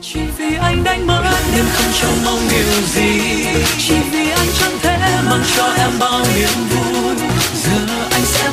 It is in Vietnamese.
chỉ vì anh đánh mất nên không trông mong điều gì, chỉ vì anh chẳng thể mang cho em bao niềm vui. Giờ anh sẽ